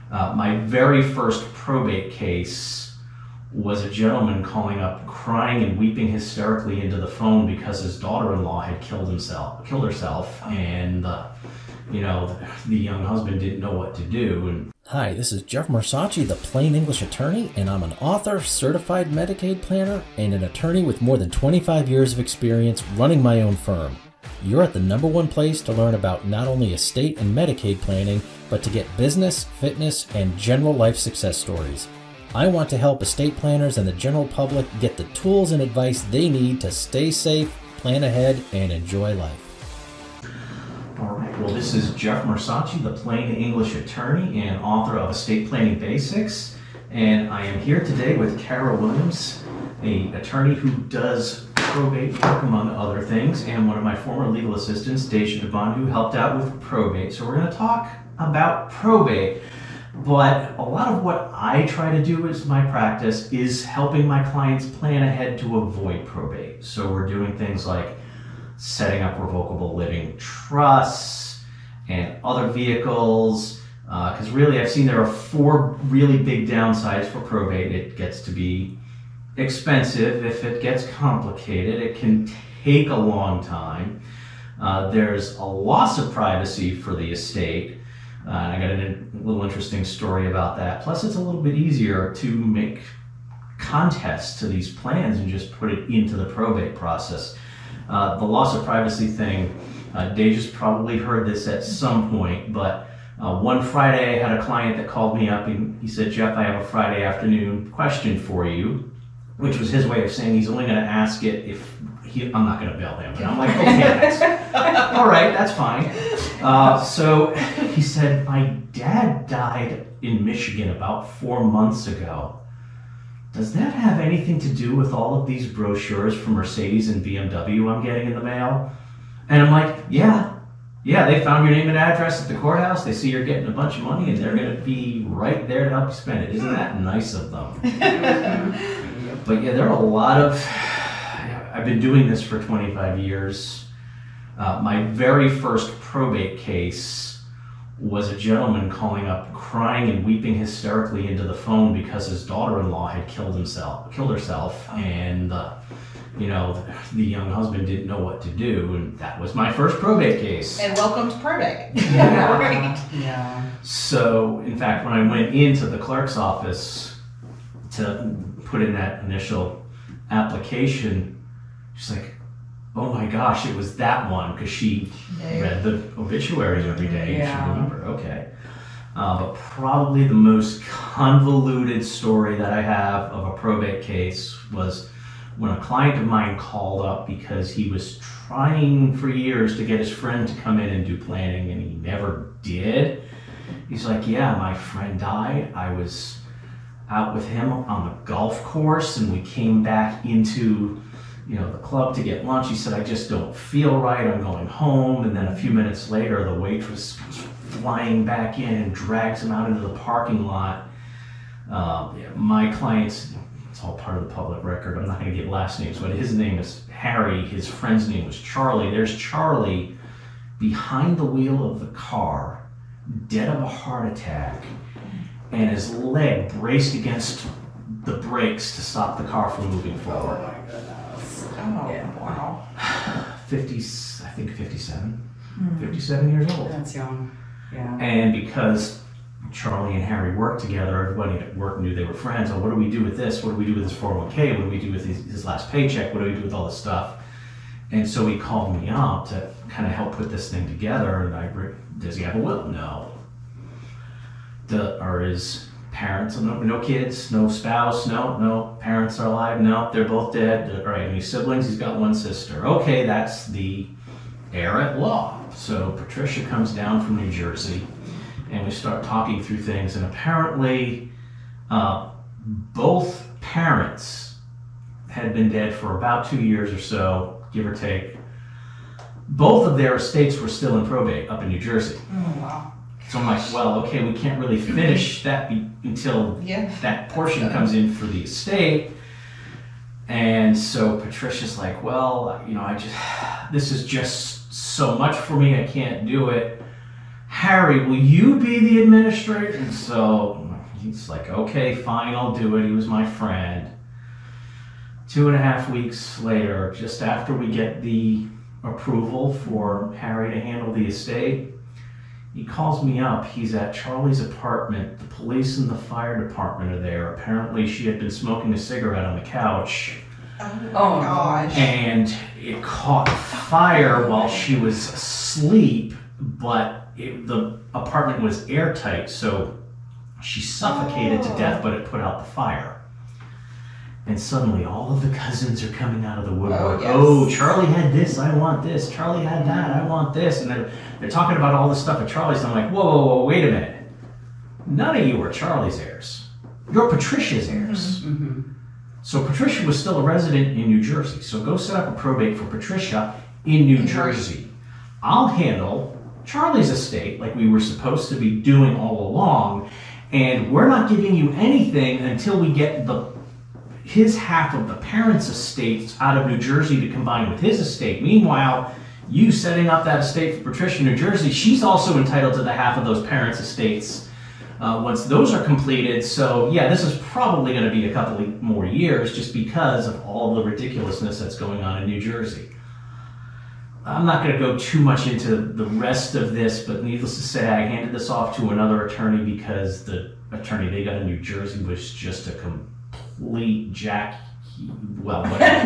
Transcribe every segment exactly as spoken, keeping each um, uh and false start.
Uh, my very first probate case was a gentleman calling up, crying and weeping hysterically into the phone because his daughter-in-law had killed himself, killed herself, and uh, you know, the young husband didn't know what to do. And hi, this is Jeff Marsacci, the Plain English Attorney, and I'm an author, certified Medicaid planner, and an attorney with more than twenty-five years of experience running my own firm. You're at the number one place to learn about not only estate and Medicaid planning, but to get business, fitness, and general life success stories. I want to help estate planners and the general public get the tools and advice they need to stay safe, plan ahead, and enjoy life. All right, well, this is Jeff Marsacci, the Plain English Attorney and author of Estate Planning Basics, and I am here today with Kara Williams, an attorney who does probate work, among other things, and one of my former legal assistants, Deja Devon, who helped out with probate. So we're going to talk about probate. But a lot of what I try to do as my practice is helping my clients plan ahead to avoid probate. So we're doing things like setting up revocable living trusts and other vehicles, because uh, really I've seen there are four really big downsides for probate. It gets to be expensive. If it gets complicated, it can take a long time. Uh, there's a loss of privacy for the estate. Uh, and I got a little interesting story about that. Plus, it's a little bit easier to make contests to these plans and just put it into the probate process. Uh, the loss of privacy thing, uh, Deja's probably heard this at some point, but uh, one Friday I had a client that called me up and he said, Jeff, I have a Friday afternoon question for you, which was his way of saying he's only going to ask it if he, I'm not going to bail him. And I'm like, okay, that's, all right, that's fine. Uh, so he said, my dad died in Michigan about four months ago. Does that have anything to do with all of these brochures from Mercedes and B M W I'm getting in the mail? And I'm like, yeah, yeah, they found your name and address at the courthouse. They see you're getting a bunch of money and they're going to be right there to help you spend it. Isn't that nice of them? But yeah, there are a lot of, I've been doing this for twenty-five years. Uh, my very first probate case was a gentleman calling up, crying and weeping hysterically into the phone because his daughter-in-law had killed himself, killed herself, and uh, you know, the, the young husband didn't know what to do, and that was my first probate case. And welcome to probate. Yeah. Right. Yeah. So, in fact, when I went into the clerk's office to put in that initial application, she's like, oh my gosh, it was that one, because she Yeah. read the obituaries every day and Yeah. she remembered. Okay. Uh, but probably the most convoluted story that I have of a probate case was when a client of mine called up because he was trying for years to get his friend to come in and do planning, and he never did. He's like, yeah, my friend died. I was out with him on the golf course and we came back into, you know, the club to get lunch. He said, I just don't feel right. I'm going home. And then a few minutes later, the waitress comes flying back in and drags him out into the parking lot. Uh, yeah, my client's, it's all part of the public record. I'm not going to give last names, but his name is Harry. His friend's name was Charlie. There's Charlie behind the wheel of the car, dead of a heart attack, and his leg braced against the brakes to stop the car from moving forward. Oh my goodness. Oh, Yeah. wow. fifty, I think fifty-seven, Mm. fifty-seven years old. That's young. Yeah. And because Charlie and Harry worked together, everybody at work knew they were friends. Oh, what do we do with this? What do we do with his four oh one k? What do we do with his, his last paycheck? What do we do with all this stuff? And so he called me up to kind of help put this thing together. And I, does he have a will? No. The, are his parents, no, no kids, no spouse, no, no, parents are alive, no, they're both dead. All right, any siblings? He's got one sister. Okay, that's the heir at law. So Patricia comes down from New Jersey and we start talking through things, and apparently uh, both parents had been dead for about two years or so, give or take. Both of their estates were still in probate up in New Jersey. Oh, wow. So I'm like, well, okay, we can't really finish that be- until Yeah. that portion comes in for the estate. And so Patricia's like, well, you know, I just, this is just so much for me, I can't do it. Harry, will you be the administrator? And so he's like, okay, fine, I'll do it. He was my friend. Two and a half weeks later, just after we get the approval for Harry to handle the estate, he calls me up. He's at Charlie's apartment. The police and the fire department are there. Apparently she had been smoking a cigarette on the couch. Oh my Oh, gosh. And it caught fire while she was asleep, but it, the apartment was airtight, so she suffocated to death, but it put out the fire. And suddenly all of the cousins are coming out of the woodwork. Oh, yes. Oh, Charlie had this, I want this. Charlie had that, I want this. And they're, they're talking about all this stuff at Charlie's, and I'm like, whoa, whoa, whoa, wait a minute. None of you are Charlie's heirs. You're Patricia's heirs. Mm-hmm. So Patricia was still a resident in New Jersey. So go set up a probate for Patricia in New Jersey. I'll handle Charlie's estate like we were supposed to be doing all along. And we're not giving you anything until we get the his half of the parents' estates out of New Jersey to combine with his estate. Meanwhile, you setting up that estate for Patricia in New Jersey, she's also entitled to the half of those parents' estates uh, once those are completed. So yeah, this is probably going to be a couple of more years just because of all the ridiculousness that's going on in New Jersey. I'm not going to go too much into the rest of this, but needless to say, I handed this off to another attorney because the attorney they got in New Jersey was just a complete jack. Well, whatever.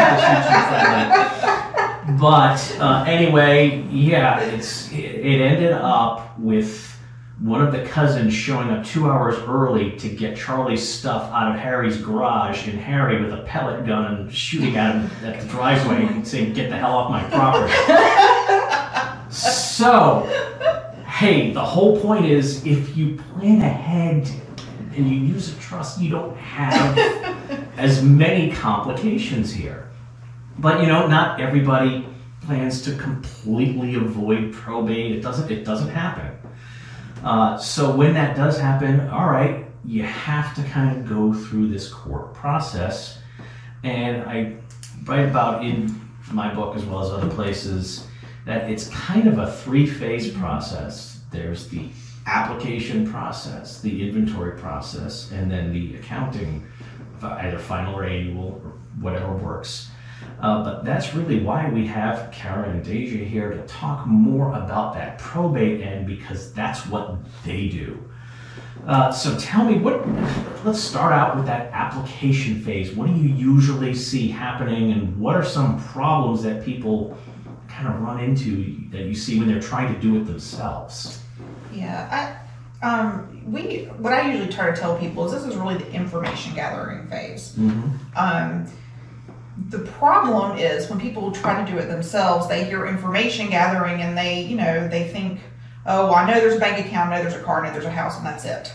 But uh, anyway, yeah, it's it, it ended up with one of the cousins showing up two hours early to get Charlie's stuff out of Harry's garage, and Harry with a pellet gun and shooting at him at the driveway and saying, "Get the hell off my property." So, hey, the whole point is if you plan ahead and you use a trust, you don't have as many complications here. But you know, not everybody plans to completely avoid probate. It doesn't. It doesn't happen. Uh, so when that does happen, all right, you have to kind of go through this court process. And I write about in my book, as well as other places, that it's kind of a three-phase process. There's the application process, the inventory process, and then the accounting, either final or annual or whatever works. Uh, but that's really why we have Kara and Deja here to talk more about that probate end, because that's what they do. Uh, so tell me, what? Let's start out with that application phase. What do you usually see happening, and what are some problems that people kind of run into that you see when they're trying to do it themselves? Yeah, I, um, we what I usually try to tell people is this is really the information gathering phase. Mm-hmm. Um, the problem is when people try to do it themselves, they hear information gathering and they, you know, they think, oh, well, I know there's a bank account, I know there's a car, I know there's a house, and that's it.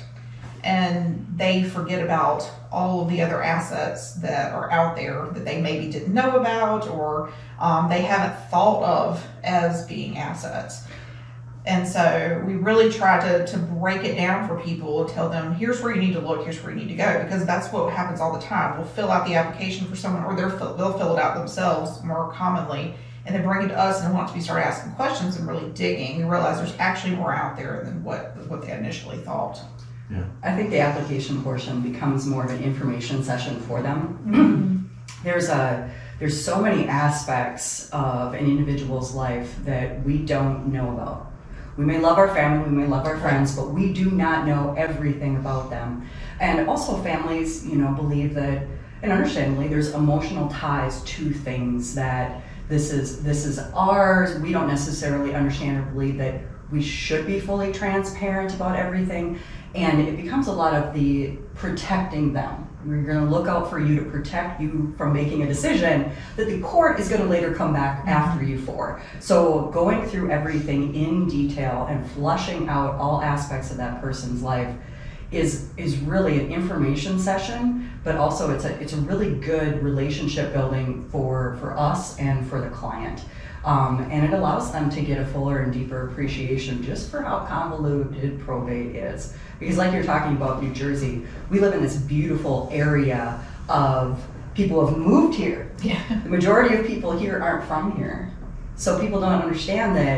And they forget about all of the other assets that are out there that they maybe didn't know about, or um, they haven't thought of as being assets. And so we really try to, to break it down for people and tell them, here's where you need to look, here's where you need to go, because that's what happens all the time. We'll fill out the application for someone, or they're, they'll fill it out themselves more commonly, and then bring it to us, and once we start asking questions and really digging, we realize there's actually more out there than what, what they initially thought. Yeah. I think the application portion becomes more of an information session for them. Mm-hmm. There's a there's so many aspects of an individual's life that we don't know about. We may love our family, we may love our friends, but we do not know everything about them. And also families, you know, believe that, and understandably, there's emotional ties to things, that this is this is ours. We don't necessarily understand or believe that we should be fully transparent about everything. And it becomes a lot of the protecting them. We're going to look out for you to protect you from making a decision that the court is going to later come back mm-hmm. after you for. So going through everything in detail and flushing out all aspects of that person's life is is really an information session, but also it's a it's a really good relationship building for for us and for the client. Um, and it allows them to get a fuller and deeper appreciation just for how convoluted probate is. Because like you're talking about New Jersey, we live in this beautiful area of people have moved here. Yeah. The majority of people here aren't from here. So people don't understand that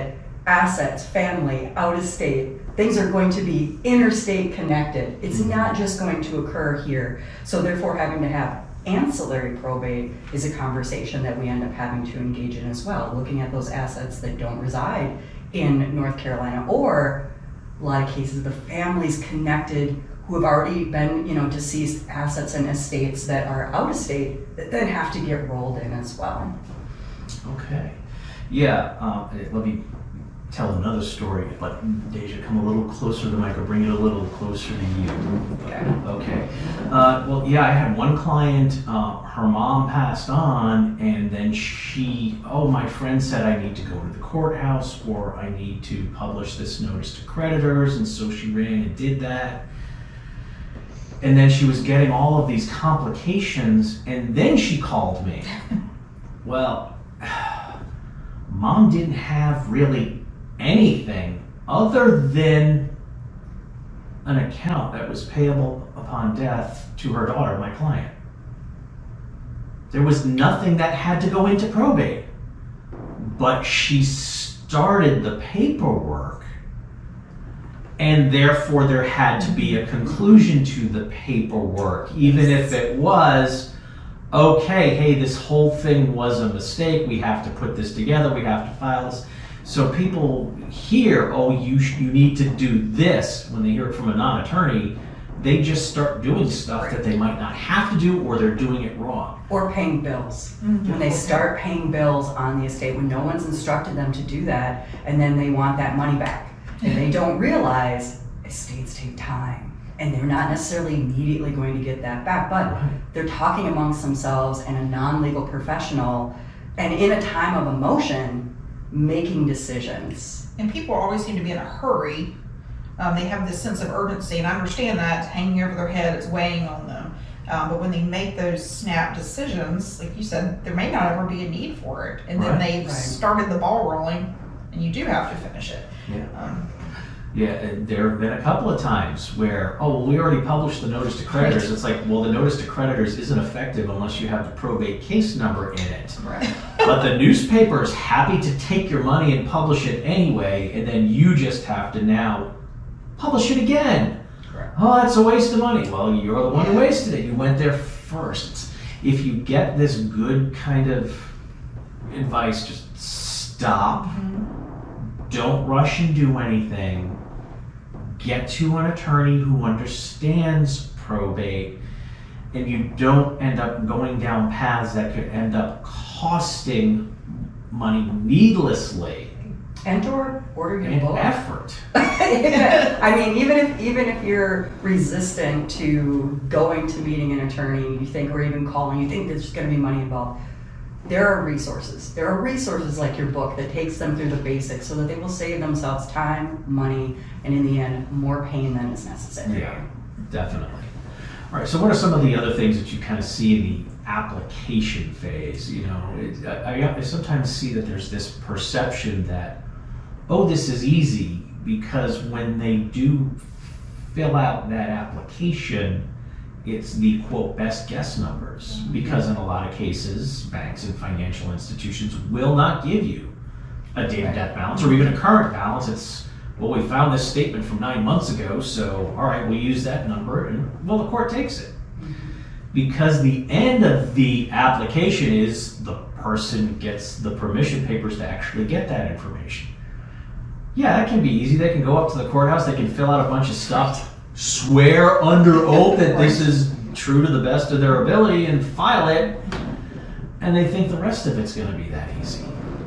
assets, family, out of state, things are going to be interstate connected. It's not just going to occur here. So therefore having to have ancillary probate is a conversation that we end up having to engage in as well, looking at those assets that don't reside in North Carolina, or a lot of cases the families connected who have already been, you know, deceased assets and estates that are out of state that then have to get rolled in as well. Okay. Yeah, um, let me tell another story. But Deja, come a little closer to the mic, or bring it a little closer to you. Okay. Okay. Uh, well, yeah, I had one client, uh, her mom passed on, and then she, oh, my friend said I need to go to the courthouse, or I need to publish this notice to creditors, and so she ran and did that. And then she was getting all of these complications, and then she called me. Well, Mom didn't have really anything other than an account that was payable upon death to her daughter, my client. There was nothing that had to go into probate, but she started the paperwork, and therefore there had to be a conclusion to the paperwork, even if it was, okay, hey, this whole thing was a mistake, we have to put this together, we have to file this. So people hear, oh, you sh- you need to do this, when they hear it from a non-attorney, they just start doing stuff that they might not have to do, or they're doing it wrong. Or paying bills. Mhm. When they start paying bills on the estate, when no one's instructed them to do that, and then they want that money back. And they don't realize estates take time. And they're not necessarily immediately going to get that back, but Right. they're talking amongst themselves and a non-legal professional, and in a time of emotion, making decisions. And people always seem to be in a hurry. Um, they have this sense of urgency, and I understand that it's hanging over their head, it's weighing on them. Um, but when they make those snap decisions, like you said, there may not ever be a need for it. And then Right. they've Right. started the ball rolling, and you do have to finish it. Yeah. Um, Yeah, and there have been a couple of times where, oh, well, we already published the notice to creditors. Right. It's like, well, the notice to creditors isn't effective unless you have the probate case number in it. right. But the newspaper is happy to take your money and publish it anyway, and then you just have to now publish it again. Correct. Oh, that's a waste of money. Well, you're the one who Yeah. wasted it. You went there first. It's, if you get this good kind of advice, just stop. Mhm. Don't rush and do anything. Get to an attorney who understands probate, and you don't end up going down paths that could end up costing money needlessly And or order your and book. effort. Yeah. I mean, even if even if you're resistant to going to meeting an attorney, you think, or even calling, you think there's going to be money involved. There are resources. There are resources like your book that takes them through the basics, so that they will save themselves time, money, and in the end, more pain than is necessary. Yeah, definitely. All right. So, what are some of the other things that you kind of see in the application phase? You know, it, I, I sometimes see that there's this perception that, oh, this is easy, because when they do fill out that application, it's the quote best guess numbers, because in a lot of cases, banks and financial institutions will not give you a date of death balance or even a current balance. It's, well, we found this statement from nine months ago, so all right, we'll use that number, and well, the court takes it. Because the end of the application is the person gets the permission papers to actually get that information. Yeah, that can be easy. They can go up to the courthouse, they can fill out a bunch of stuff, swear under oath that this is true to the best of their ability, and file it, and they think the rest of it's going to be that easy.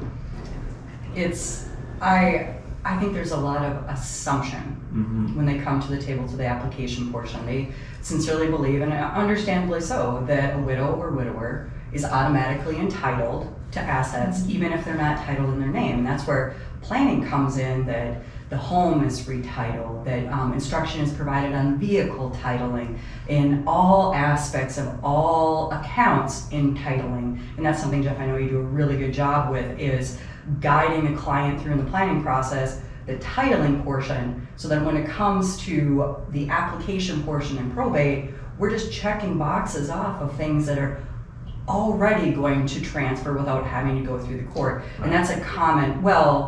It's I I think there's a lot of assumption Mm-hmm. when they come to the table to the application portion. They sincerely believe, and understandably so, that a widow or widower is automatically entitled to assets, Mm-hmm. even if they're not titled in their name. And that's where planning comes in, that the home is retitled, that um, instruction is provided on vehicle titling, in all aspects of all accounts in titling. And that's something, Jeff, I know you do a really good job with, is guiding the client through in the planning process, the titling portion, so that when it comes to the application portion in probate, we're just checking boxes off of things that are already going to transfer without having to go through the court. And that's a common, well,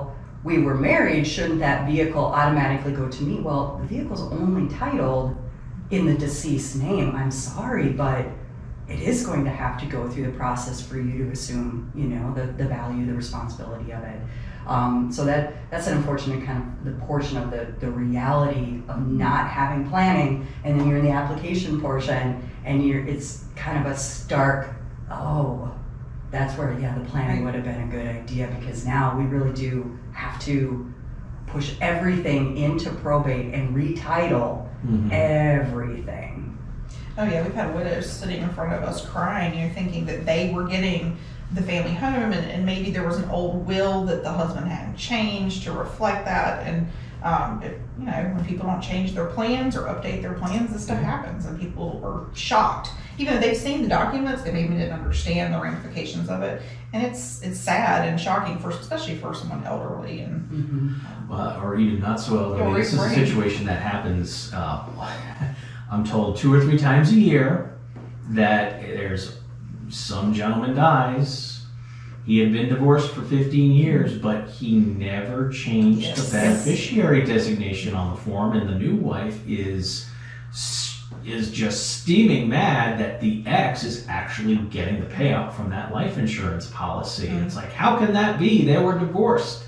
we were married, shouldn't that vehicle automatically go to me? Well, the vehicle's only titled in the deceased name. I'm sorry, but it is going to have to go through the process for you to assume, you know, the, the value, the responsibility of it. Um, so that that's an unfortunate kind of the portion of the, the reality of not having planning, and then you're in the application portion, and you're it's kind of a stark, oh, that's where, yeah, the planning would have been a good idea, because now we really do have to push everything into probate and retitle Mhm. everything. Oh yeah, we've had widows sitting in front of us crying, you know, thinking that they were getting the family home, and, and maybe there was an old will that the husband hadn't changed to reflect that. And um, if, you know, when people don't change their plans or update their plans, this stuff happens, and people are shocked. Even though they've seen the documents, they maybe didn't understand the ramifications of it, and it's it's sad and shocking for, especially for someone elderly. And Mm-hmm. Well, or even not so elderly. Or This is a right. situation that happens, uh, I'm told, two or three times a year, that there's some gentleman dies. He had been divorced for fifteen years, but he never changed Yes. the beneficiary designation on the form, and the new wife is is just steaming mad that the ex is actually getting the payout from that life insurance policy. Mm. It's like, how can that be? They were divorced.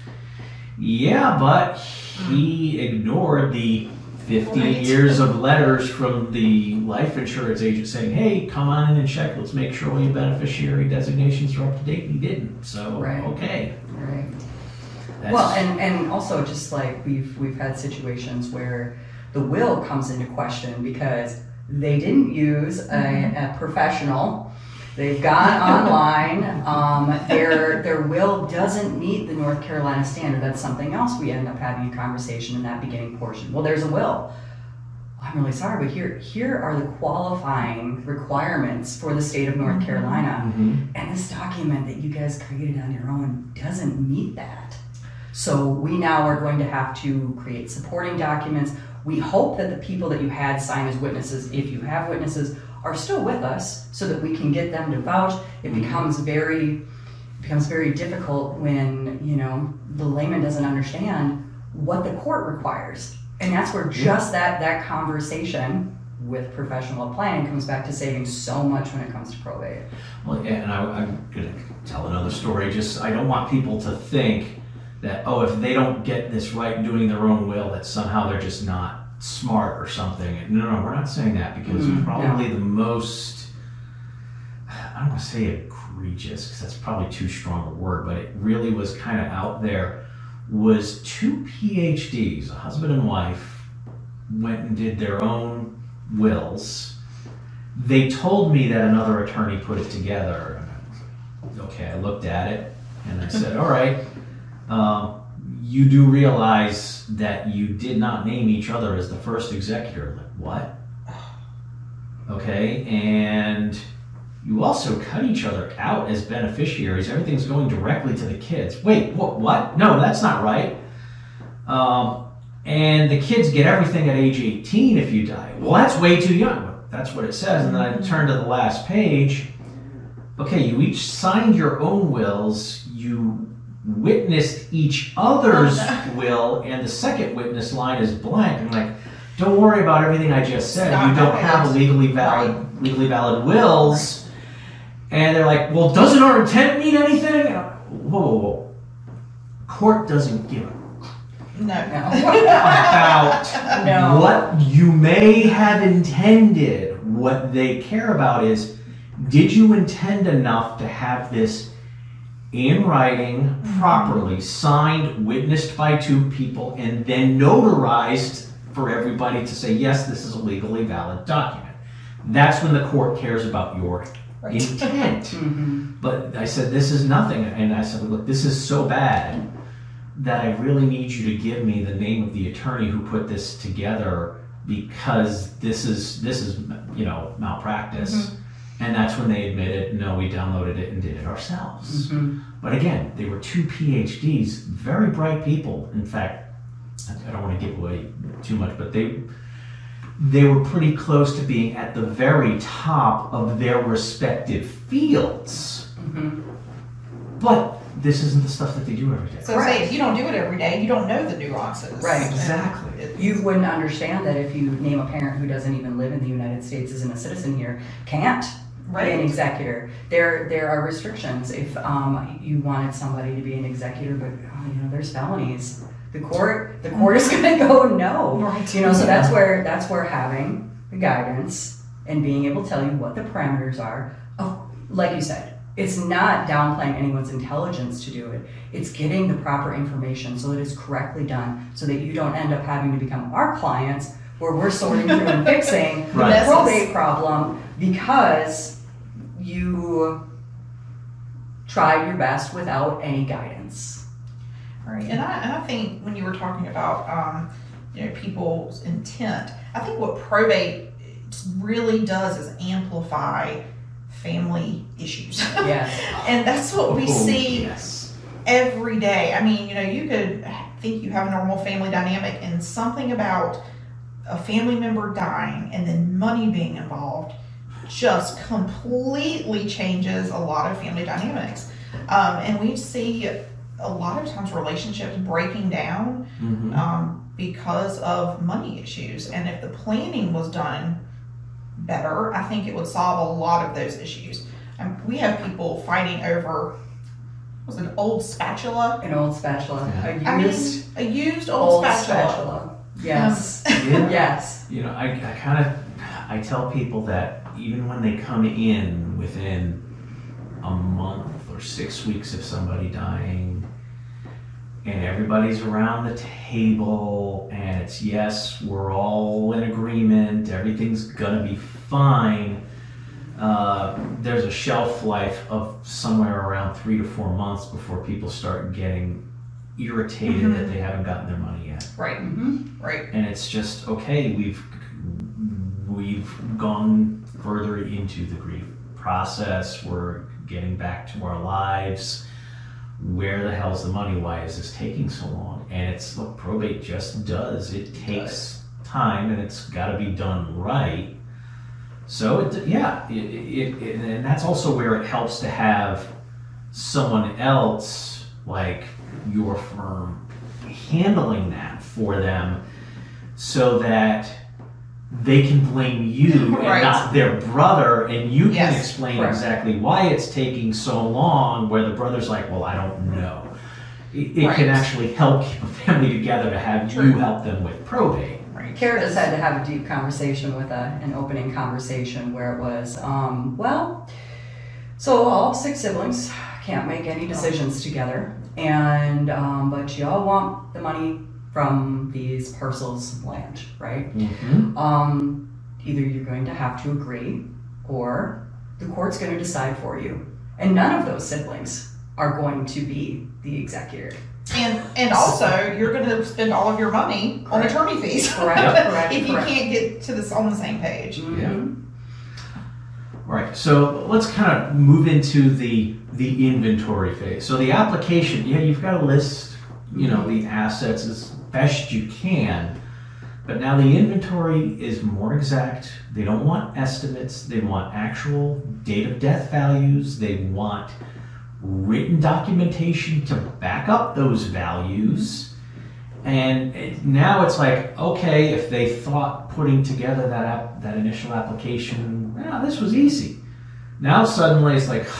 Yeah, but he ignored the fifteen Right. years of letters from the life insurance agent saying, hey, come on in and check. Let's make sure all your beneficiary designations are up to date. He didn't. So, Right. okay. Right. That's, Well, and, and also just like we've we've had situations where the will comes into question because they didn't use a, a professional. They've gone online. Um, their their will doesn't meet the North Carolina standard. That's something else we end up having a conversation in that beginning portion. Well, there's a will. I'm really sorry, but here here are the qualifying requirements for the state of North Carolina. Mhm. And this document that you guys created on your own doesn't meet that. So we now are going to have to create supporting documents. We hope that the people that you had sign as witnesses, if you have witnesses, are still with us so that we can get them to vouch. It becomes very it becomes very difficult when, you know, the layman doesn't understand what the court requires. And that's where just that that conversation with professional planning comes back to saving so much when it comes to probate. Well, yeah, and I, I'm going to tell another story. Just I don't want people to think that, oh, if they don't get this right doing their own will, that somehow they're just not smart or something. No, no, we're not saying that, because Mm, probably the most, I don't want to say egregious, because that's probably too strong a word, but it really was kind of out there, was two P H Ds, a husband and wife, went and did their own wills. They told me that another attorney put it together. Okay, I looked at it and I said, all right, um, you do realize that you did not name each other as the first executor. Like, what? Okay, and you also cut each other out as beneficiaries. Everything's going directly to the kids. Wait, what? What? No, that's not right. Um, and the kids get everything at age eighteen if you die. Well, that's way too young. That's what it says. And then I turned to the last page. Okay, you each signed your own wills. You witnessed each other's will, and the second witness line is blank. I'm like, don't worry about everything I just said. Stop You don't that. have a legally valid, legally valid wills. And they're like, well, doesn't our intent mean anything? And I'm like, whoa, whoa, whoa. Court doesn't give a no, about No. what you may have intended. What they care about is, did you intend enough to have this in writing, properly signed, witnessed by two people, and then notarized for everybody to say, yes, this is a legally valid document. That's when the court cares about your Right. intent. Mm-hmm. But I said, this is nothing. And I said, look, this is so bad that I really need you to give me the name of the attorney who put this together, because this is, this is, you know, malpractice. Mhm. And that's when they admitted, no, we downloaded it and did it ourselves. Mm-hmm. But again, they were two P H Ds, very bright people. In fact, I don't want to give away too much, but they they were pretty close to being at the very top of their respective fields. Mm-hmm. But this isn't the stuff that they do every day. So say if you don't do it every day, you don't know the nuances. Right. And Exactly. it- You wouldn't understand that if you name a parent who doesn't even live in the United States, isn't a citizen here, can't be an Right. executor. There, there are restrictions. If um, you wanted somebody to be an executor, but oh, you know, there's felonies. The court, the court is going to go no. Right. You know, so that's where that's where having the guidance and being able to tell you what the parameters are. Oh, like you said, it's not downplaying anyone's intelligence to do it. It's getting the proper information so that it's correctly done, so that you don't end up having to become our clients, where we're sorting through and fixing the Right. probate problem because you tried your best without any guidance. Right, and I, and I think when you were talking about, um, you know, people's intent, I think what probate really does is amplify family issues. Yes. And that's what we Oh, see yes. every day. I mean, you know, you could think you have a normal family dynamic, and something about a family member dying and then money being involved just completely changes a lot of family dynamics. Um, and we see a lot of times relationships breaking down Mhm. um, because of money issues. And if the planning was done better, I think it would solve a lot of those issues. Um, we have people fighting over, was it an old spatula? An old spatula. Yeah. A I mean, used a used old, old spatula. spatula. Yes. Yeah. Yes. You know, I, I kind of, I tell people that even when they come in within a month or six weeks of somebody dying, and everybody's around the table, and it's yes, we're all in agreement, everything's gonna be fine. Uh, there's a shelf life of somewhere around three to four months before people start getting irritated Mhm. that they haven't gotten their money yet. Right, Mm-hmm. right. And it's just okay, we've we've gone further into the grief process, we're getting back to our lives. Where the hell's the money? Why is this taking so long? And it's what probate just does. It takes time, and it's got to be done right. So it, yeah, it, it, it, and that's also where it helps to have someone else like your firm handling that for them, so that they can blame you Right. and not their brother, and you can Yes, explain correct. exactly why it's taking so long, where the brother's like, well, I don't know. It, it can Right. actually help keep a family together to have True. you help them with probate. Right. Kara just had to have a deep conversation with a, an opening conversation where it was, um, well, so all six siblings can't make any decisions together, and um, but you all want the money from these parcels of land, right? Mm-hmm. Um, either you're going to have to agree, or the court's going to decide for you, and none of those siblings are going to be the executor. And and also, you're going to spend all of your money on Correct. attorney fees. Correct, Yep. correct, If you correct. can't get to this on the same page. Mhm. Right, so let's kind of move into the the inventory phase. So the application, yeah, you've got to list, you know, the assets as best you can, but now the inventory is more exact. They don't want estimates, they want actual date of death values, they want written documentation to back up those values. And it, now it's like, okay, if they thought putting together that app, that initial application, well, this was easy. Now suddenly it's like,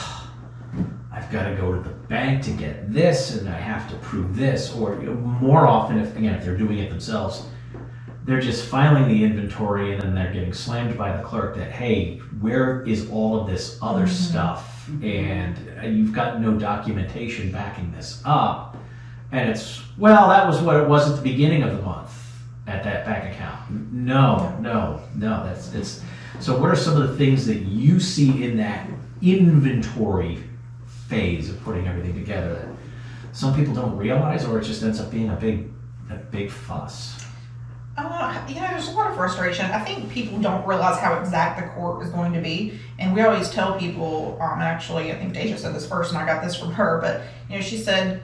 I've got to go to the bank to get this, and I have to prove this. Or you know, more often, if again, if they're doing it themselves, they're just filing the inventory, and then they're getting slammed by the clerk that, hey, where is all of this other Mm-hmm. stuff? And uh, you've got no documentation backing this up. And it's, well, that was what it was at the beginning of the month at that bank account. No, no, no, that's, it's, so what are some of the things that you see in that inventory phase of putting everything together that some people don't realize, or it just ends up being a big, a big fuss? Uh, you know, there's a lot of frustration. I think people don't realize how exact the court is going to be. And we always tell people, um, and actually, I think Deja said this first, and I got this from her, but, you know, she said,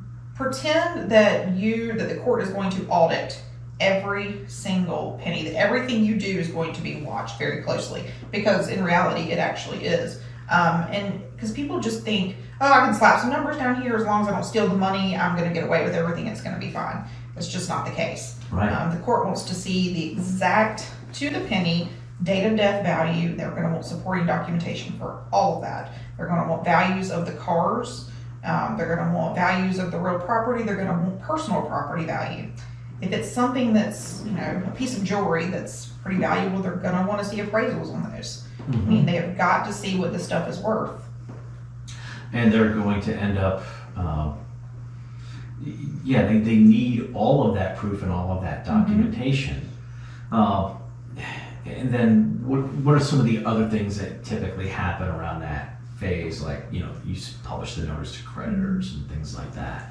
pretend that you, that the court is going to audit every single penny, that everything you do is going to be watched very closely, because in reality, it actually is. Um, and because people just think, oh, I can slap some numbers down here as long as I don't steal the money, I'm going to get away with everything, it's going to be fine. It's just not the case. Right. Um, the court wants to see the exact, to the penny, date of death value. They're going to want supporting documentation for all of that. They're going to want values of the cars. Um, they're going to want values of the real property. They're going to want personal property value. If it's something that's, you know, a piece of jewelry that's pretty valuable, they're going to want to see appraisals on those. Mm-hmm. I mean, they have got to see what this stuff is worth. And they're going to end up, uh, yeah, they, they need all of that proof and all of that documentation. Mm-hmm. Uh, and then what, what are some of the other things that typically happen around that phase? Like, you know, you publish the notice to creditors and things like that.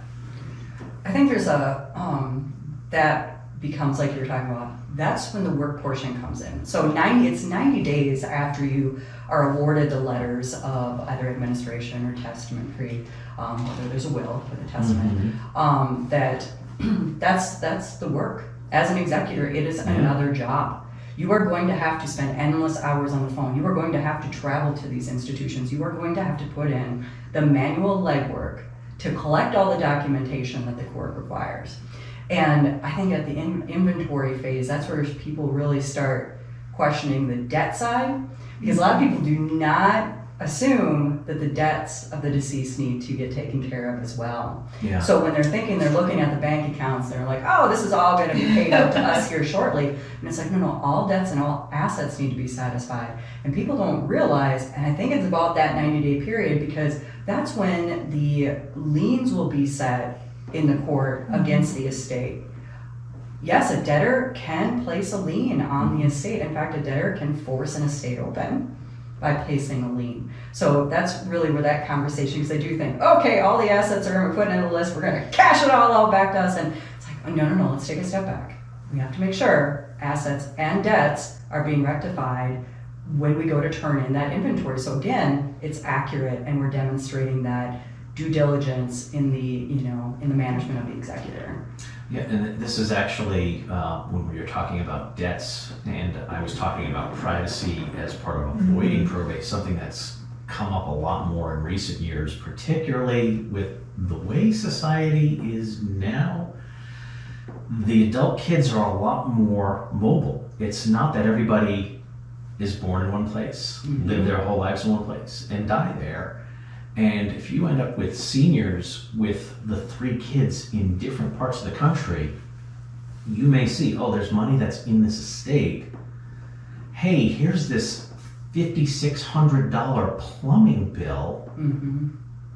I think there's a, um, that becomes like you were talking about, that's when the work portion comes in. So ninety, it's ninety days after you are awarded the letters of either administration or testament free, um, whether there's a will with a testament, mm-hmm. um, that that's that's the work. As an executor, it is yeah. another job. You are going to have to spend endless hours on the phone. You are going to have to travel to these institutions. You are going to have to put in the manual legwork to collect all the documentation that the court requires. And I think at the in inventory phase, that's where people really start questioning the debt side, because a lot of people do not assume that the debts of the deceased need to get taken care of as well. Yeah. So when they're thinking, they're looking at the bank accounts, they're like, oh, this is all going to be paid out to us here shortly. And it's like, no, no, all debts and all assets need to be satisfied. And people don't realize, and I think it's about that ninety day period, because that's when the liens will be set in the court mm-hmm. against the estate. Yes, a debtor can place a lien on the estate. In fact, a debtor can force an estate open by placing a lien. So that's really where that conversation, because they do think, okay, all the assets are going to be put in a list, we're going to cash it all out back to us. And it's like, oh, no, no, no, let's take a step back. We have to make sure assets and debts are being rectified when we go to turn in that inventory. So again, it's accurate, and we're demonstrating that due diligence in the, you know, in the management of the executor. Yeah, and this is actually uh, when we were talking about debts, and I was talking about privacy as part of avoiding mm-hmm. probate, something that's come up a lot more in recent years, particularly with the way society is now. The adult kids are a lot more mobile. It's not that everybody is born in one place, mm-hmm. live their whole lives in one place, and die there. And if you end up with seniors with the three kids in different parts of the country, you may see, oh, there's money that's in this estate. Hey, here's this five thousand six hundred dollar plumbing bill. Mm-hmm.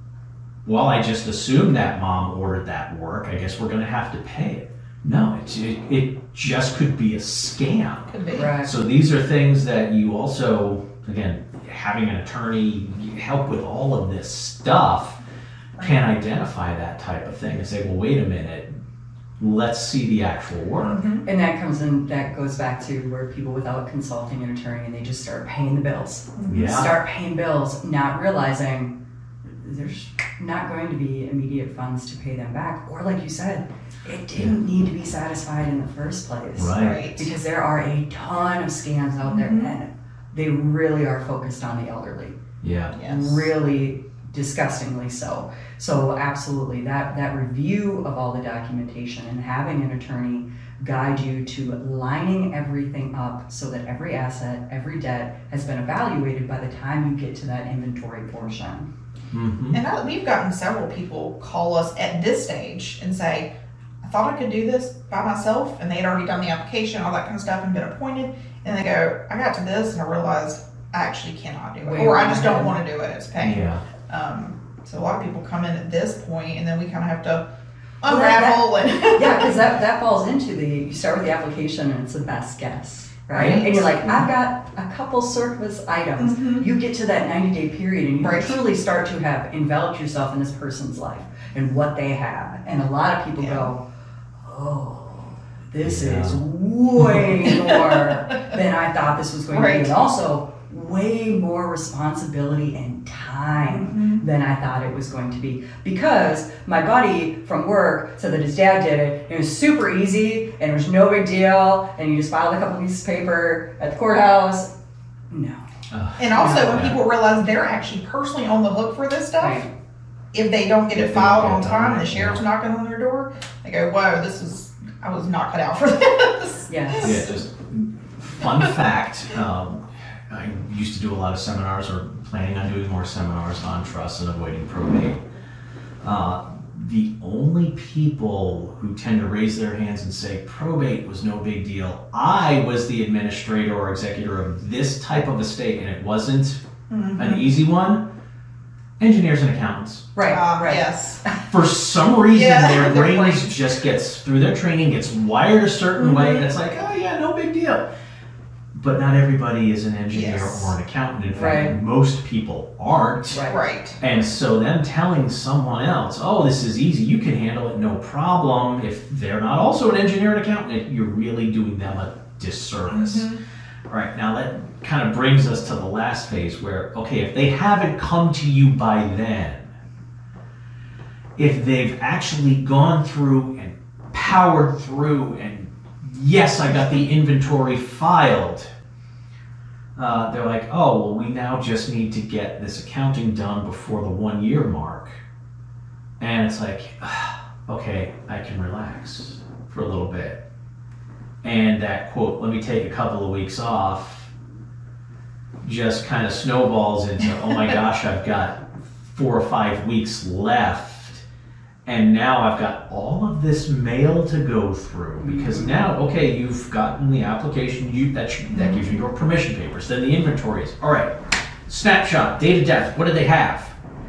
Well, I just assumed that mom ordered that work. I guess we're going to have to pay it. No, it, it, it just could be a scam. Could be. Right. So these are things that you also, again, having an attorney help with all of this stuff can identify that type of thing and say, well, wait a minute, let's see the actual work. Mm-hmm. And that comes in, that goes back to where people without consulting an attorney, and they just start paying the bills. Yeah. Start paying bills, not realizing there's not going to be immediate funds to pay them back. Or like you said, it didn't need to be satisfied in the first place. Right. Because there are a ton of scams out there, mm-hmm. and they really are focused on the elderly. Yeah. Yes. Really disgustingly so. So absolutely, that, that review of all the documentation and having an attorney guide you to lining everything up so that every asset, every debt has been evaluated by the time you get to that inventory portion. Mm-hmm. And I, we've gotten several people call us at this stage and say, I thought I could do this by myself, and they had already done the application, all that kind of stuff, and been appointed. And they go, I got to this and I realized I actually cannot do it. Way or I just ahead. don't want to do it. It's pain. Yeah. Um, so a lot of people come in at this point, and then we kind of have to Well, that- unravel. that- and Yeah, because that, that falls into the, you start with the application and it's the best guess, right? Right. And you're like, I've got a couple surface items. Mhm. You get to that ninety day period and you Right. truly start to have enveloped yourself in this person's life and what they have. And a lot of people Yeah. go, oh, this Yeah. is way more than I thought this was going to Right. be. And also, way more responsibility and time Mhm. than I thought it was going to be. Because my buddy from work said that his dad did it, and it was super easy, and it was no big deal, and you just filed a couple pieces of paper at the courthouse. No. Uh, And also, when Yeah. people realize they're actually personally on the hook for this stuff, Right. if they don't get If it they filed don't on get it time, done and the right, sheriff's yeah. knocking on their door, they go, "Whoa, this is I was not cut out for this." Yes. Yeah, just fun fact. Um, I used to do a lot of seminars, or planning on doing more seminars on trust and avoiding probate. Uh, the only people who tend to raise their hands and say probate was no big deal. I was the administrator or executor of this type of estate, and it wasn't an easy one. Engineers and accountants. Right. Ah, right. Yes. For some reason, Yeah, their their brains brains. just gets through their training, gets wired a certain way, and it's like, oh yeah, no big deal. But not everybody is an engineer Yes. or an accountant. In fact, Right. most people aren't. Right. Right. And so them telling someone else, oh, this is easy, you can handle it, no problem, if they're not also an engineer and accountant, you're really doing them a disservice. Mm-hmm. All right, now that kind of brings us to the last phase where, okay, if they haven't come to you by then, if they've actually gone through and powered through and yes, I got the inventory filed, uh, they're like, oh, well, we now just need to get this accounting done before the one year mark. And it's like, okay, I can relax for a little bit. And that quote, let me take a couple of weeks off, just kind of snowballs into, oh my gosh, I've got four or five weeks left. And now I've got all of this mail to go through because now, okay, you've gotten the application, you that, sh- that gives you your permission papers, then the inventory is, all right, snapshot, date of death, what do they have?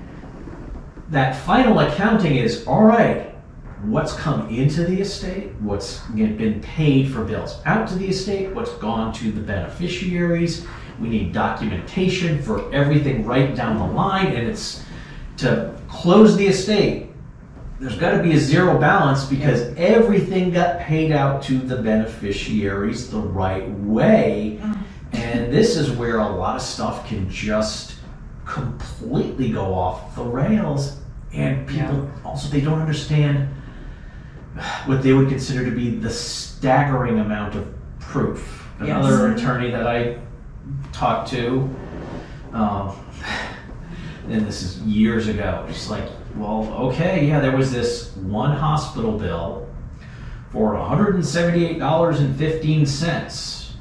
That final accounting is, all right, what's come into the estate, what's been paid for bills out to the estate, what's gone to the beneficiaries. We need documentation for everything right down the line, and it's to close the estate. There's got to be a zero balance because everything got paid out to the beneficiaries the right way. And this is where a lot of stuff can just completely go off the rails. And people also, they don't understand what they would consider to be the staggering amount of proof. Another Yes. attorney that I talked to, um, and this is years ago, just like, well, okay, yeah, there was this one hospital bill for one hundred seventy-eight dollars and fifteen cents.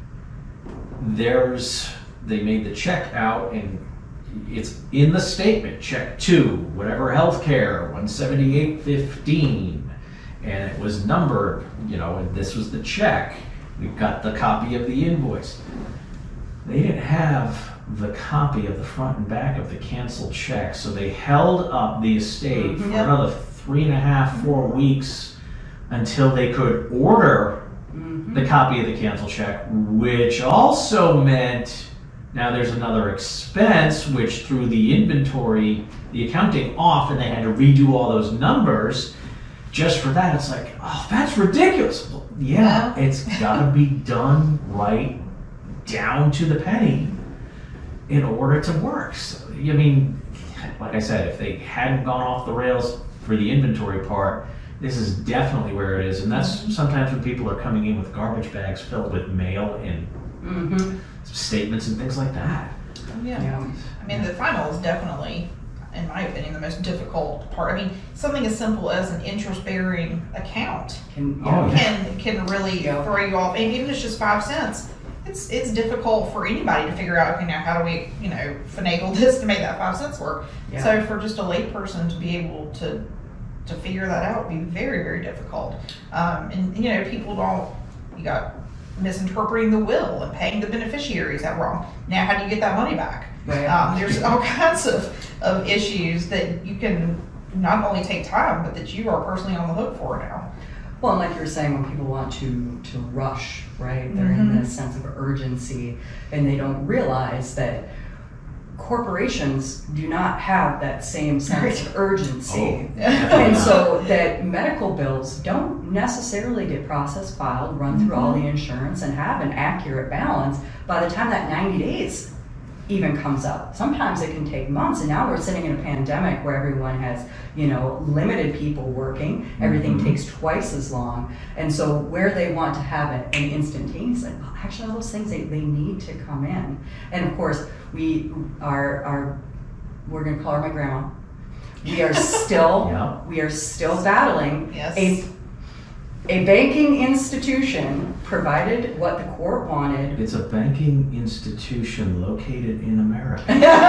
There's, they made the check out and it's in the statement, check to whatever healthcare, one seventy-eight fifteen, and it was numbered, you know, and this was the check. We've got the copy of the invoice. They didn't have the copy of the front and back of the canceled check, so they held up the estate for Yep. another three and a half, four weeks until they could order the copy of the canceled check, which also meant now there's another expense, which threw the inventory, the accounting off, and they had to redo all those numbers. Just for that, it's like, oh, that's ridiculous. Well, yeah, it's got to be done right down to the penny in order to work. So, I mean, like I said, if they hadn't gone off the rails for the inventory part, this is definitely where it is. And that's sometimes when people are coming in with garbage bags filled with mail and Mm-hmm. statements and things like that. Yeah. Yeah. I mean, the final is definitely, in my opinion, the most difficult part. I mean, something as simple as an interest-bearing account Can, Oh, yeah. yeah. can can really Yeah. throw you off. And even if it's just five cents, it's it's difficult for anybody to figure out. Okay, now how do we, you know, finagle this to make that five cents work? Yeah. So for just a layperson to be able to to figure that out would be very very difficult. Um, and you know, people don't. You got misinterpreting the will and paying the beneficiaries that wrong. Now, how do you get that money back? Right. Um, there's all kinds of, of issues that you can not only take time, but that you are personally on the hook for now. Well, and like you were saying, when people want to to rush, right? They're in Mhm. this sense of urgency, and they don't realize that corporations do not have that same sense of urgency. Oh, And so that medical bills don't necessarily get processed, filed, run through all the insurance, and have an accurate balance by the time that ninety days even comes up. Sometimes it can take months, and now we're sitting in a pandemic where everyone has, you know, limited people working. Everything Mhm. takes twice as long. And so where they want to have it an instantaneous, like, well, actually all those things, they, they need to come in. And of course, we are, are we're gonna call her my grandma. We are still, Yeah. we are still battling Yes. a A banking institution provided what the court wanted. It's a banking institution located in America.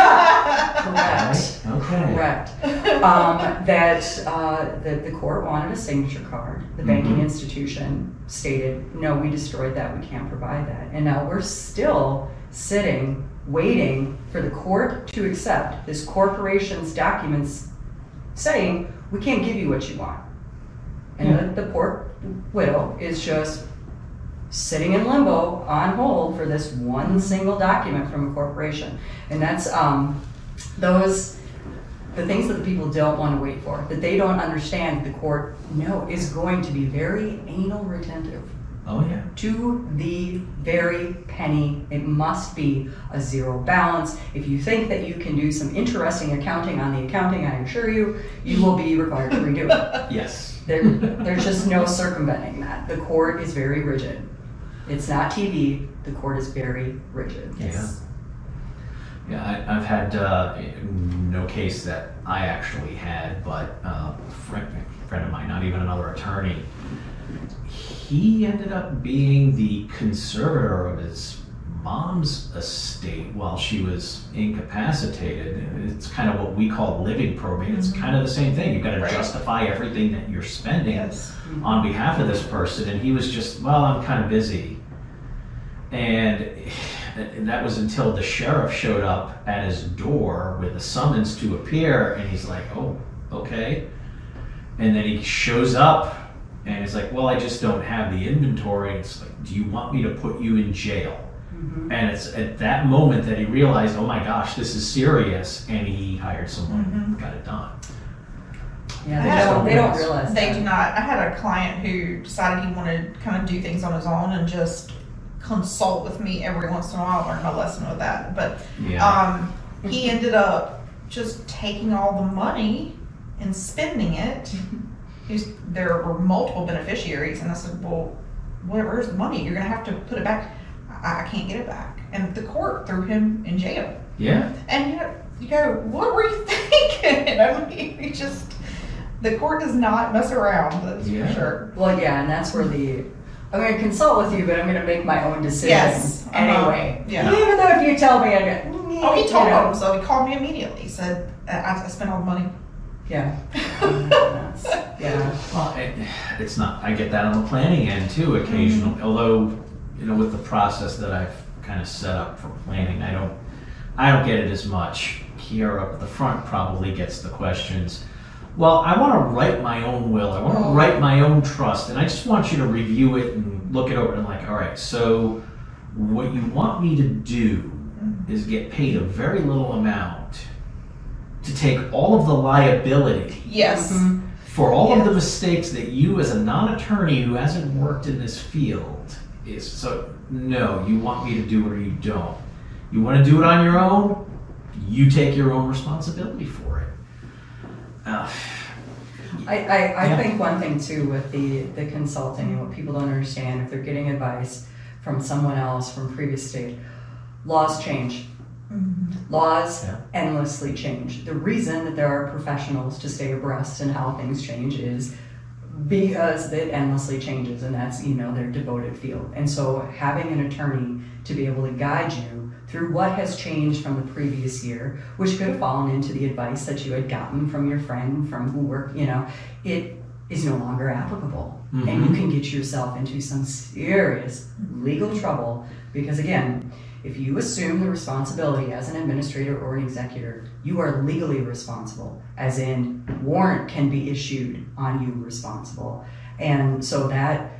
Correct. Right? Okay. Correct. Um, that uh, the, the court wanted a signature card. The banking Mhm. institution stated, no, we destroyed that, we can't provide that. And now we're still sitting, waiting for the court to accept this corporation's documents saying, we can't give you what you want. And the, the poor widow is just sitting in limbo on hold for this one single document from a corporation. And that's um, those, the things that the people don't want to wait for, that they don't understand the court no is going to be very anal retentive. Oh yeah. To the very penny. It must be a zero balance. If you think that you can do some interesting accounting on the accounting, I assure you, you will be required to redo it. Yes. There, there's just no circumventing that. The court is very rigid. It's not T V. The court is very rigid. Yes. Yeah, I, I've had uh, no case that I actually had, but uh, a friend, a friend of mine, not even another attorney, he ended up being the conservator of his mom's estate while she was incapacitated. It's kind of what we call living probate. It's kind of the same thing. You've got to Right. justify everything that you're spending Yes. on behalf of this person, and he was just, well, I'm kind of busy. And that was until the sheriff showed up at his door with a summons to appear, and he's like, oh, okay. And then he shows up, and he's like, well, I just don't have the inventory. It's like, do you want me to put you in jail? Mhm. And it's at that moment that he realized, oh my gosh, this is serious, and he hired someone and got it done. Yeah, I they had don't, they don't a- realize They that. do not. I had a client who decided he wanted to kind of do things on his own and just consult with me every once in a while. I learned my lesson with that. But Yeah. um, he ended up just taking all the money and spending it. He was, there were multiple beneficiaries, and I said, well, where, where's the money? You're going to have to put it back. I, I can't get it back. And the court threw him in jail. Yeah. And you know, you go, what were you thinking? I mean, he just, the court does not mess around, that's Yeah. for sure. Well, yeah, and that's where the, I'm going to consult with you, but I'm going to make my own decision Yes, uh-huh. anyway. Yeah. Even though if you tell me, I go, "Mm, Oh, he you told know." him, so he called me immediately. He said, I, I spent all the money. Yeah. That's- yeah. Well, it, it's not, I get that on the planning end too occasionally, although, you know, with the process that I've kind of set up for planning, I don't, I don't get it as much. Kiara up at the front probably gets the questions. Well, I want to write my own will, I want to Oh. write my own trust, and I just want you to review it and look it over and like, all right, so what you want me to do is get paid a very little amount to take all of the liability Yes. Mhm. for all of the Yes. mistakes that you as a non-attorney who hasn't worked in this field is, so no, you want me to do it or you don't. You want to do it on your own, you take your own responsibility for it. Uh, I, I, I Yeah. think one thing too with the, the consulting and what people don't understand, if they're getting advice from someone else from previous state, laws change. Laws Yeah. endlessly change. The reason that there are professionals to stay abreast in how things change is because it endlessly changes, and that's, you know, their devoted field. And so having an attorney to be able to guide you through what has changed from the previous year, which could have fallen into the advice that you had gotten from your friend from who worked, you know, it is no longer applicable. And you Mhm. can get yourself into some serious legal trouble because, again, if you assume the responsibility as an administrator or an executor, you are legally responsible, as in warrant can be issued on you responsible. And so that,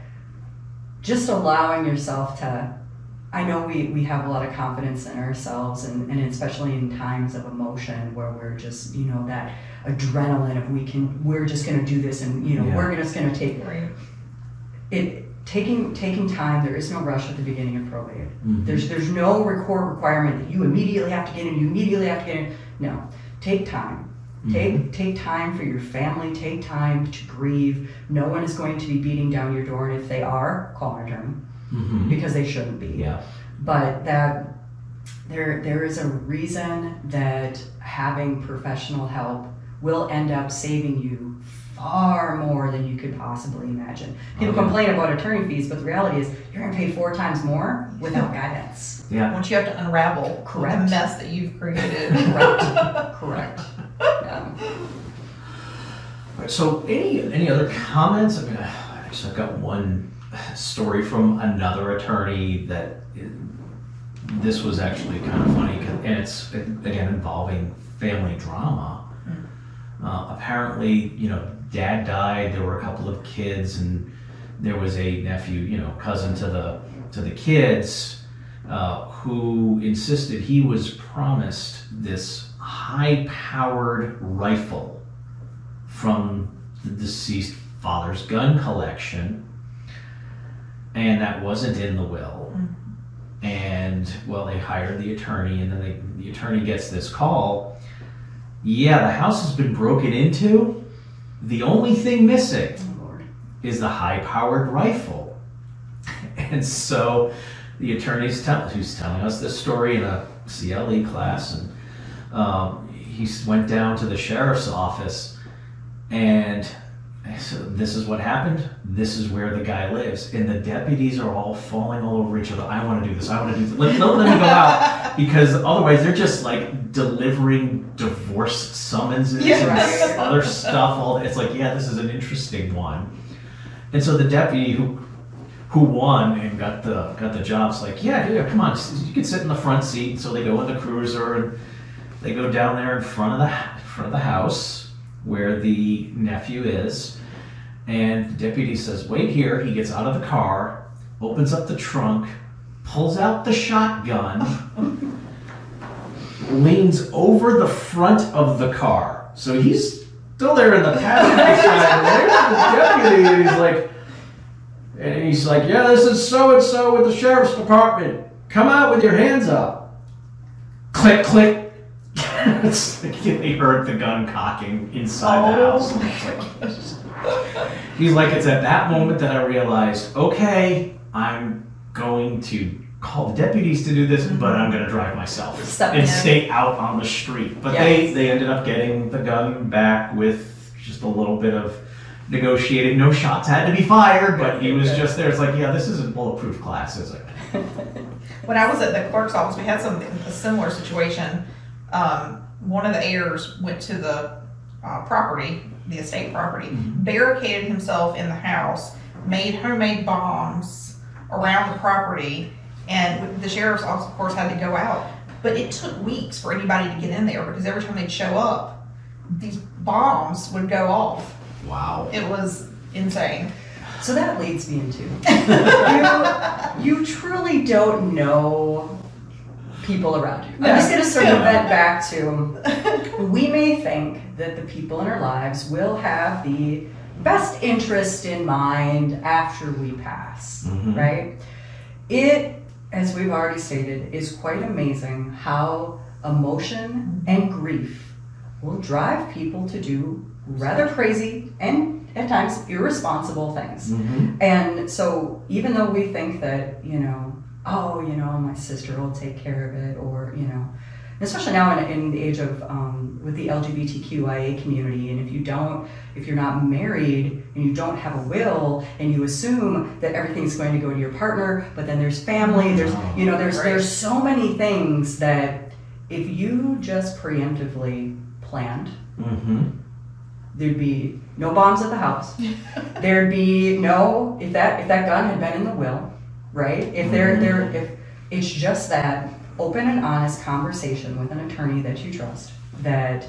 just allowing yourself to, I know we, we have a lot of confidence in ourselves, and, and especially in times of emotion where we're just, you know, that adrenaline of we can, we're just gonna do this and, you know, Yeah. we're just gonna take Right. it. taking taking time. There is no rush at the beginning of probate. Mhm. There's there's no record requirement that you immediately have to get in. You immediately have to get in. No, take time. Take take time for your family. Take time to grieve. No one is going to be beating down your door, and if they are, call an attorney Mhm. because they shouldn't be. Yeah. But that there there is a reason that having professional help will end up saving you far more than you could possibly imagine. People Okay. complain about attorney fees, but the reality is you're going to pay four times more without guidance. Yeah. Once you have to unravel Correct. the mess that you've created. Correct. Correct. Yeah. So, any any other comments? I mean, I actually I've got one story from another attorney that it, this was actually kind of funny, 'cause- and it's again involving family drama. Uh, apparently, you know, dad died. There were a couple of kids, and there was a nephew, you know, cousin to the to the kids, uh, who insisted he was promised this high-powered rifle from the deceased father's gun collection, and that wasn't in the will. And well, they hired the attorney, and then they, the attorney gets this call. Yeah, the house has been broken into. The only thing missing Oh, Lord. is the high-powered rifle. And so the attorney's tell, who's telling us this story in a C L E class, and um, he s- went down to the sheriff's office, and so this is what happened. This is where the guy lives, and the deputies are all falling all over each other. I want to do this. I want to do this. Let, let, let me go out, because otherwise they're just like delivering divorce summonses Yeah. and other stuff. All it's like, yeah, this is an interesting one. And so the deputy who who won and got the got the job's like, yeah, yeah, come on, you can sit in the front seat. So they go in the cruiser and they go down there in front of the in front of the house where the nephew is. And the deputy says, wait here. He gets out of the car, opens up the trunk, pulls out the shotgun, leans over the front of the car. So he's still there in the passenger side. And there's the deputy, and he's like, and he's like, yeah, this is so-and-so with the sheriff's department. Come out with your hands up. Click, click. It's like they heard the gun cocking inside the Oh house. my It's like, he's like, it's at that moment that I realized, okay, I'm going to call the deputies to do this, but I'm going to drive myself Step and in. stay out on the street. But Yes. they, they ended up getting the gun back with just a little bit of negotiating. No shots had to be fired, but he was just there. It's like, yeah, this isn't bulletproof glass, is it? When I was at the clerk's office, we had some a similar situation. Um, one of the heirs went to the uh, property, the estate property, barricaded himself in the house, made homemade bombs around the property, and the sheriff's office, of course, had to go out. But it took weeks for anybody to get in there because every time they'd show up, these bombs would go off. Wow. It was insane. So that leads me into you, you truly don't know people around you. I'm just going to sort of vent back to we may think that the people in our lives will have the best interest in mind after we pass, Mhm. right? It, as we've already stated, is quite amazing how emotion and grief will drive people to do rather crazy and at times irresponsible things. Mm-hmm. And so even though we think that, you know, oh, you know, my sister will take care of it, or, you know, especially now in, in the age of, um, with the L G B T Q I A community, and if you don't, if you're not married and you don't have a will and you assume that everything's going to go to your partner, but then there's family, there's, you know, there's, Right. there's so many things that if you just preemptively planned, Mm-hmm. there'd be no bombs at the house. There'd be no, if that if that gun had been in the will, right? If there there if it's just that open and honest conversation with an attorney that you trust that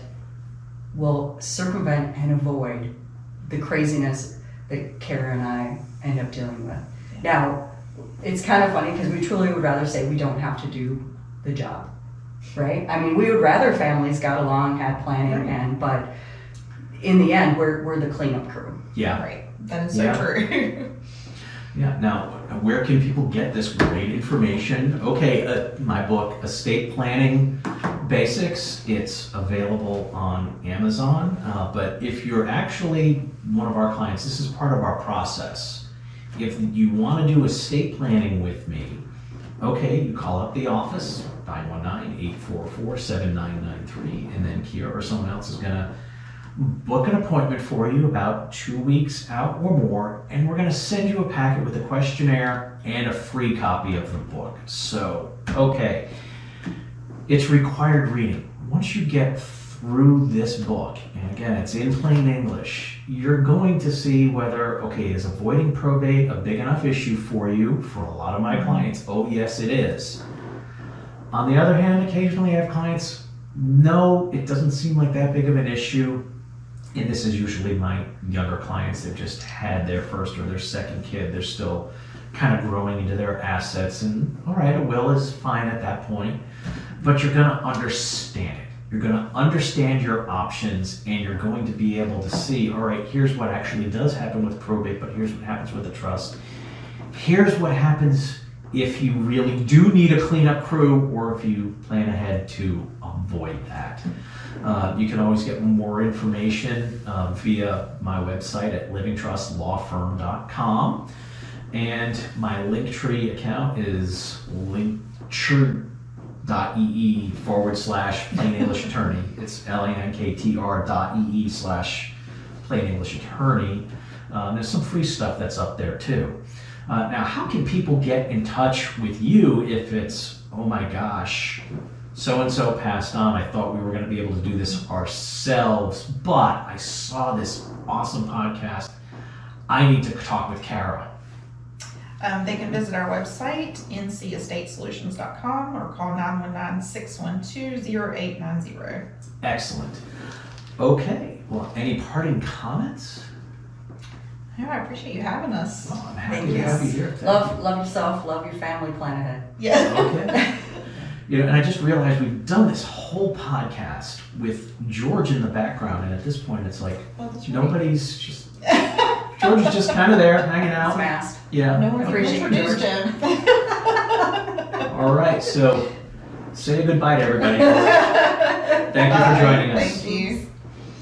will circumvent and avoid the craziness that Kara and I end up dealing with. Now, it's kind of funny because we truly would rather say we don't have to do the job, right? I mean, we would rather families got along, had planning, and but in the end, we're we're the cleanup crew. Yeah. Right. That is so Yeah. true. Yeah. Now, where can people get this great information? Okay, uh, my book, Estate Planning Basics, it's available on Amazon. Uh, but if you're actually one of our clients, this is part of our process. If you want to do estate planning with me, okay, you call up the office, nine one nine, eight four four, seven nine nine three, and then Kira or someone else is going to book an appointment for you about two weeks out or more, and we're going to send you a packet with a questionnaire and a free copy of the book. So, okay, it's required reading. Once you get through this book, and again, it's in plain English, you're going to see whether, okay, is avoiding probate a big enough issue for you? For a lot of my clients, oh yes, it is. On the other hand, occasionally I have clients, no, it doesn't seem like that big of an issue. And this is usually my younger clients that just had their first or their second kid. They're still kind of growing into their assets, and all right, a will is fine at that point, but you're going to understand it. You're going to understand your options, and you're going to be able to see, all right, here's what actually does happen with probate, but here's what happens with the trust. Here's what happens if you really do need a cleanup crew, or if you plan ahead to avoid that. Uh, you can always get more information uh, via my website at living trust law firm dot com. And my Linktree account is linktree.ee forward slash plain English attorney. It's L-A-N-K-T-R dot E-E slash plain English attorney. Um, there's some free stuff that's up there too. Uh, now, how can people get in touch with you if it's, oh my gosh, so-and-so passed on, I thought we were going to be able to do this ourselves, but I saw this awesome podcast. I need to talk with Kara. Um, they can visit our website, n c estate solutions dot com, or call nine one nine, six one two, zero eight nine zero. Excellent. Okay, well, any parting comments? Yeah, I appreciate you having us. Well, I'm happy Thank to you. have you here. Thank Love, love yourself, love your family, plan ahead. Yeah. Okay. You know, and I just realized we've done this whole podcast with George in the background, and at this point, it's like Well, that's right. nobody's just George is just kind of there, hanging It's out. masked. Yeah. No one Appreciate you, introduced George. him. All right. So, say goodbye to everybody. Thank you for joining us. Thank you.